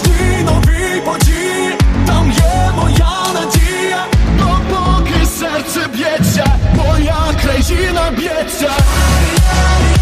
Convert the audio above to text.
знайти нові події, там є моя надія, допоки серце б'ється, моя країна б'ється.